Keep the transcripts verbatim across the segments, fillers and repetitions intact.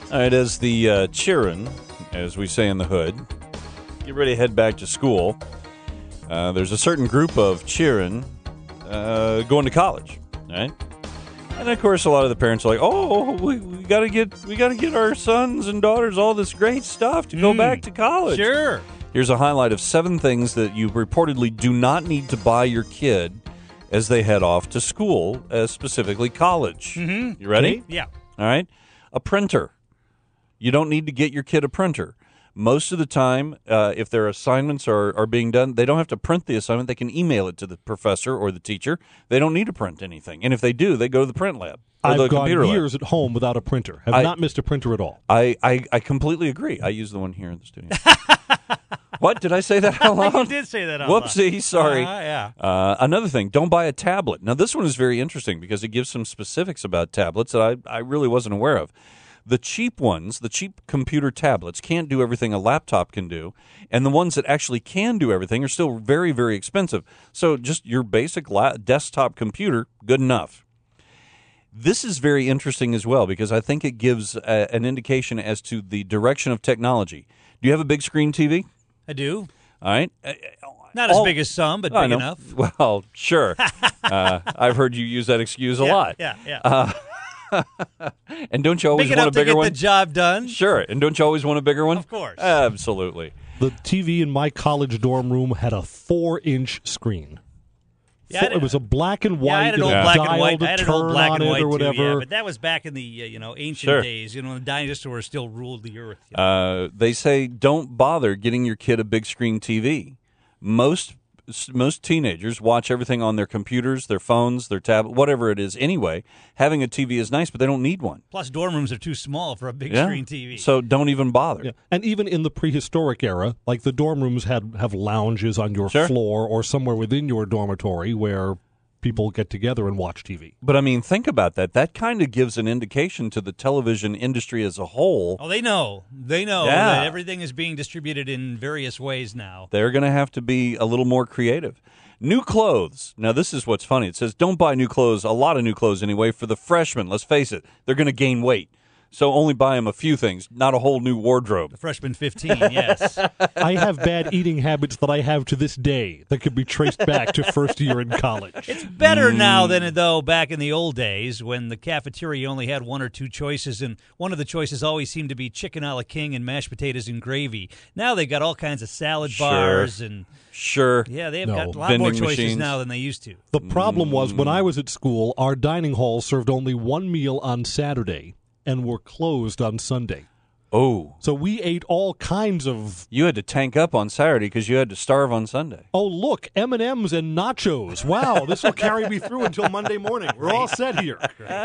All right, as the uh, cheerin', as we say in the hood, get ready to head back to school. Uh, there's a certain group of cheerin' uh, going to college, right? And of course, a lot of the parents are like, "Oh, we, we got to get we got to get our sons and daughters all this great stuff to go Mm, back to college." Sure. Here's a highlight of seven things that you reportedly do not need to buy your kid as they head off to school, uh, specifically college. Mm-hmm. You ready? Okay. Yeah. All right. A printer. You don't need to get your kid a printer. Most of the time, uh, if their assignments are, are being done, they don't have to print the assignment. They can email it to the professor or the teacher. They don't need to print anything. And if they do, they go to the print lab. Or I've the gone computer years lab. at home without a printer. Have I- not missed a printer at all. I, I, I completely agree. I use the one here in the studio. What? Did I say that out loud? You did say that out loud. Whoopsie, sorry. Uh, yeah. Uh, another thing, don't buy a tablet. Now, this one is very interesting because it gives some specifics about tablets that I, I really wasn't aware of. The cheap ones, the cheap computer tablets, can't do everything a laptop can do, and the ones that actually can do everything are still very, very expensive. So just your basic la- desktop computer, good enough. This is very interesting as well because I think it gives a, an indication as to the direction of technology. Do you have a big screen T V? I do. All right. Not as All- big as some, but I big know. enough. Well, sure. uh, I've heard you use that excuse a yeah, lot. Yeah, yeah. Uh, and don't you always big want enough a bigger to get one? the job done. Sure. And don't you always want a bigger one? Of course. Absolutely. The T V in my college dorm room had a four-inch screen. Yeah, I Four- had- it was a black and white. Yeah, I had an it old was black and dialed white. to I had an old turn black on and it white or whatever. too. Yeah, but that was back in the uh, you know ancient Sure. days. You know, when the dinosaurs still ruled the earth. You know? Uh, they say don't bother getting your kid a big screen T V. Most most teenagers watch everything on their computers, their phones, their tablet, whatever it is. Anyway, having a T V is nice, but they don't need one. Plus, dorm rooms are too small for a big Yeah. screen T V. So don't even bother. Yeah. And even in the prehistoric era, like the dorm rooms had have lounges on your Sure. floor or somewhere within your dormitory where people get together and watch T V. But I mean, think about that. That kind of gives an indication to the television industry as a whole. Oh, they know. They know Yeah. that everything is being distributed in various ways now. They're going to have to be a little more creative. New clothes. Now, this is what's funny. It says don't buy new clothes, a lot of new clothes anyway, for the freshmen. Let's face it, they're going to gain weight. So only buy them a few things, not a whole new wardrobe. Freshman fifteen, yes. I have bad eating habits that I have to this day that could be traced back to first year in college. It's better now than though back in the old days when the cafeteria only had one or two choices, and one of the choices always seemed to be chicken a la king and mashed potatoes and gravy. Now they got all kinds of salad Sure. bars and Sure. yeah, they've No. got a lot more Vending choices machines. now than they used to. The problem was when I was at school, our dining hall served only one meal on Saturday and were closed on Sunday. Oh, So we ate all kinds of, you had to tank up on Saturday because you had to starve on Sunday. oh, look, M and M's and nachos. Wow, this will carry me through until Monday morning. We're all set here.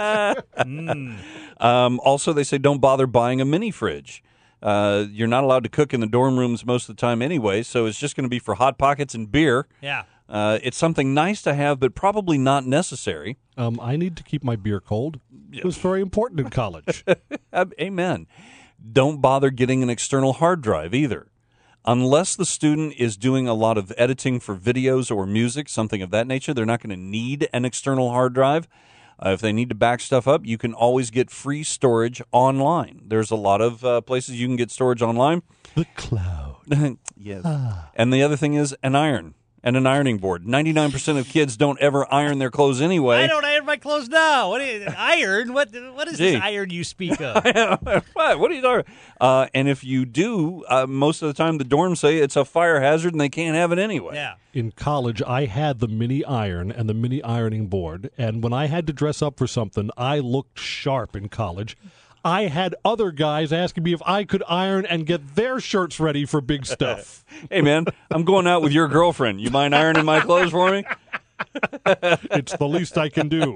Um, also, they say don't bother buying a mini fridge. Uh, you're not allowed to cook in the dorm rooms most of the time anyway, so it's just going to be for Hot Pockets and beer. Yeah. Uh, it's something nice to have, but probably not necessary. Um, I need to keep my beer cold. It was very important in college. Uh, Amen. Don't bother getting an external hard drive either. Unless the student is doing a lot of editing for videos or music, something of that nature, they're not going to need an external hard drive. Uh, if they need to back stuff up, you can always get free storage online. There's a lot of uh, places you can get storage online. The cloud. Yes. And the other thing is an iron and an ironing board. ninety-nine percent of kids don't ever iron their clothes anyway. I don't iron my clothes now. What is iron? What what is Gee. this iron you speak of? what? What are you talking? Uh, and if you do, uh, most of the time the dorms say it's a fire hazard and they can't have it anyway. Yeah. In college, I had the mini iron and the mini ironing board, and when I had to dress up for something, I looked sharp in college. I had other guys asking me if I could iron and get their shirts ready for big stuff. Hey, man, I'm going out with your girlfriend. You mind ironing my clothes for me? It's the least I can do.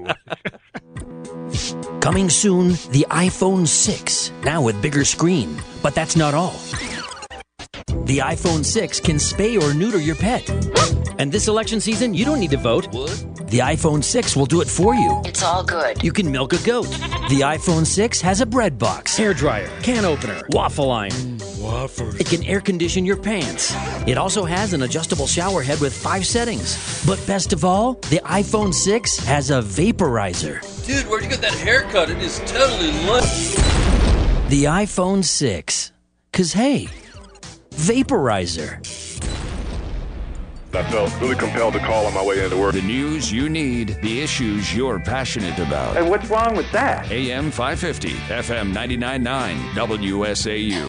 Coming soon, the iPhone six, now with bigger screen. But that's not all. The iPhone six can spay or neuter your pet. And this election season, you don't need to vote. What? The iPhone six will do it for you. It's all good. You can milk a goat. The iPhone six has a bread box, hair dryer, can opener, waffle iron. Waffles. It can air condition your pants. It also has an adjustable shower head with five settings. But best of all, the iPhone six has a vaporizer. Dude, where'd you get that haircut? It is totally lit. The iPhone six. Because, hey, vaporizer. I felt really compelled to call on my way into work. The news you need, the issues you're passionate about. And what's wrong with that? A M five fifty, F M ninety-nine point nine, W S A U.